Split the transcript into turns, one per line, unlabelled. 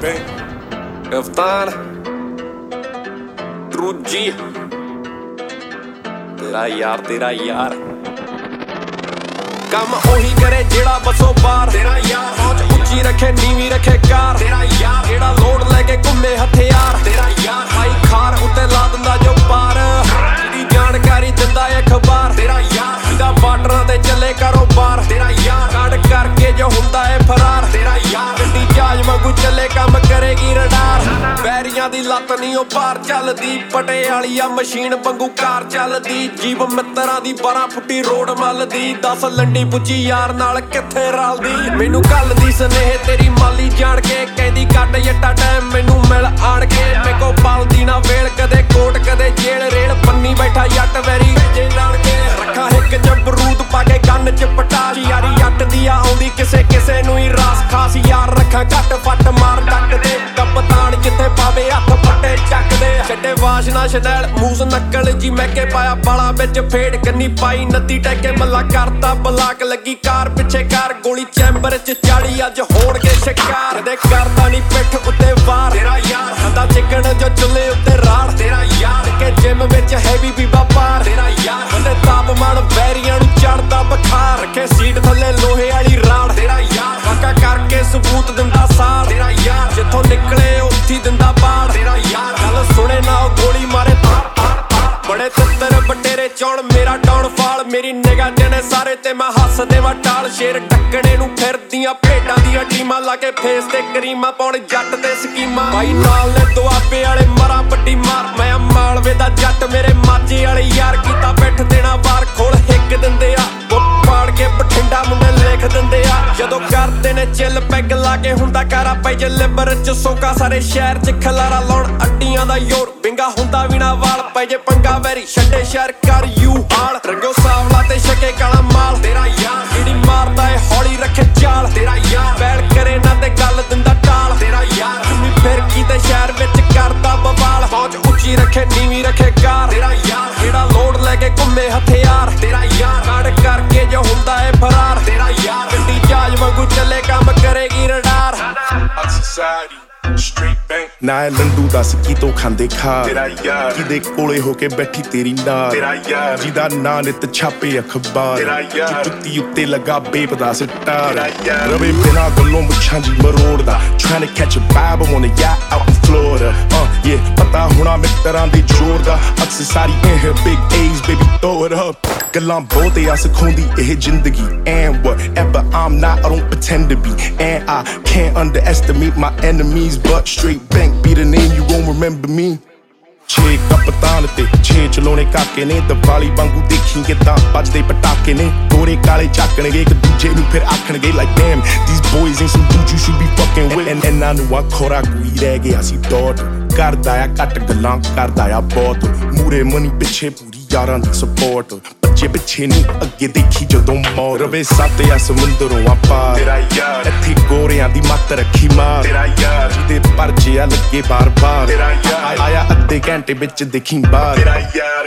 कप्तान रूजी तेरा यार काम ओही करे जेड़ा बसो बार तेरा यार पहुंच उच्ची रखे नीवी रखे कार तेरा यार जेड़ा लोड लेके घूमे हथियार तेरा यार भाई खार उत्ते ला दिंदा जो पार जेदी जानकारी दिंदा अखबार तेरा यार जिदा बार्डरां ते चले कारोबार तेरा यार काट करके जो हुंदा है फरार तेरा यार गड्डी जहाज वांगू चले काम करेगी रडार बैरियां दी लत्त नी ओ पार चलदी पटे वाली मशीन वांगू कार चलदी जीव मित्तरां दी 12 फुट्टी रोड मलदी 10 लंडी पुੱਜੀ यार नाल किथे रलदी मैनू घल्लदी स्नेह तेरी माली जान के कहदी कट जट्टा टाइम मैनू मिल आण के मेरे को पालदी ना वेल कदे कोट कदे जेल रेल पन्नी बैठा जट वैरी जे लाण के रखा हिक च बरूद पा के गन च पटाश यारी जट दी आउंदी किसे किसे नू ही रास खास यार रखा घट फट मार डट दे कप्तान जिथे पावे हथ फटे ਚੱਕ दे छड्डे वाशना शनैल मूस नक्कल जी मैके पाया बाला विच फेड़ कन्नी पाई नदी टैके मल्ला करता बलाक लगी कार पिछे कार गोली चैंबर च चाड़ी अज होणगे शिकार दे करदा नी पिठ उत्ते वार तेरा यार हंदा चिकन जो चुल्ले उत्ते राड़ तेरा यार के जिम विच हैवी बीबा पार तेरा यार हंदे तापमान बैरियां नू चढ़दा बखार रखे सीट थल्ले लोहे वाली राड़ तेरा यार वाका करके सबूत दिंदा सार तेरा यार जिथों निकले उत्थी दिंदा बाड़ तेरा यार गल सुने ना गोली मारे बड़े तित्तर बटेरे चौण मेरा डाउनफॉल मेरी निगाह जने सारे ते मैं हस देवा टाल शेर टक्कने नू फिरदियां भेडां दियां टीमां लाके फेस ते करीमा पाउण जट ते स्कीमां भाई नाल ने दुआबे वाले मरा बड्डी मार मैं मालवे दा जट मेरे माझे वाले यार कीता बैठ देना वार खोल हिक दिंदे आ पाड़ के बठिंडा मुंडे लिख दिंदे आ जदों करदे ने चिल पैग ला के हुंदा कारा पै जे लिबर च सोका सारे शहर च खलारा लाउण अड्डियां दा योर बिंगा हुंदा वी ना वाल पै जे पंगा वैरी छड्डे शहर कर यू हाल रंगो सावला ते छके काला माल तेरा यार जेड़ी मारदा ए हौली रखे चाल तेरा यार बैल करे ना ते गल दिंदा टाल तेरा यार घूमी फिर की ते शहर विच करदा बवाल पहुंच उच्ची रखे नीवी रखे कार तेरा यार जेड़ा लोड लेके घूमे हथियार तेरा यार काट करके जो हुंदा है फरार तेरा यार गड्डी जहाज वांगू चले काम करेगी रडार
society street bank ना लंडू दस की तो खांदे खा तेरा यार किदे कोले होके बैठी तेरी नार तेरा यार जिदा ना नित छापे अखबार तेरा यार जुत्ती उत्ते लगा बेपता सिट्टा तेरा यार रवे बिना गल्लों मुछां जी मरोड़दा trying to catch a vibe on a yacht out in Florida yeah पता होना मित्तरां दे जोर दा अक्सर सारी in here big A's baby throw it up ਗੱਲਾਂ ਬਹੁਤ ਆ ਸਿਖਾਉਂਦੀ ਇਹ ਜ਼ਿੰਦਗੀ and whatever I'm not I don't pretend to be and I can't underestimate my enemies but straight bank be the name you won't remember me ਛੇ ਕਪਤਾਨ ਤੇ ਛੇ ਚਲਾਉਣੇ ਕਾਕੇ ਨੇ ਦੀਵਾਲੀ ਵਾਂਗੂ ਦੇਖੀ ਕਿਦਾਂ ਵੱਜਦੇ ਪਟਾਕੇ ਨੇ ਗੋਰੇ ਕਾਲੇ ਚੱਕਣਗੇ ਇੱਕ ਦੂਜੇ ਨੂੰ ਫਿਰ ਆਖਣਗੇ like damn these boys ain't some dudes you should be fucking with and I knew I caught ਆ ਕੋਈ ਰਹਿ ਗਿਆ ਸੀ ਦੌੜ ਕਰਦਾ ਆ ਘੱਟ ਗੱਲਾਂ ਕਰਦਾ ਆ ਬਹੁਤ ਮੂਰੇ ਮਨੀ ਪਿੱਛੇ ਪੂਰੀ यारां दी सपोर्ट बच्चे पिछे नहीं अगे देखी जदों मौत रवे सत या समुंदरों आ पार तेरा यार इत्थे गोरियां दी मत रखी मार तेरा यार जिदे परचे आ लगे बार बार तेरा यार आया अद्धे घंटे विच देखी बार तेरा यार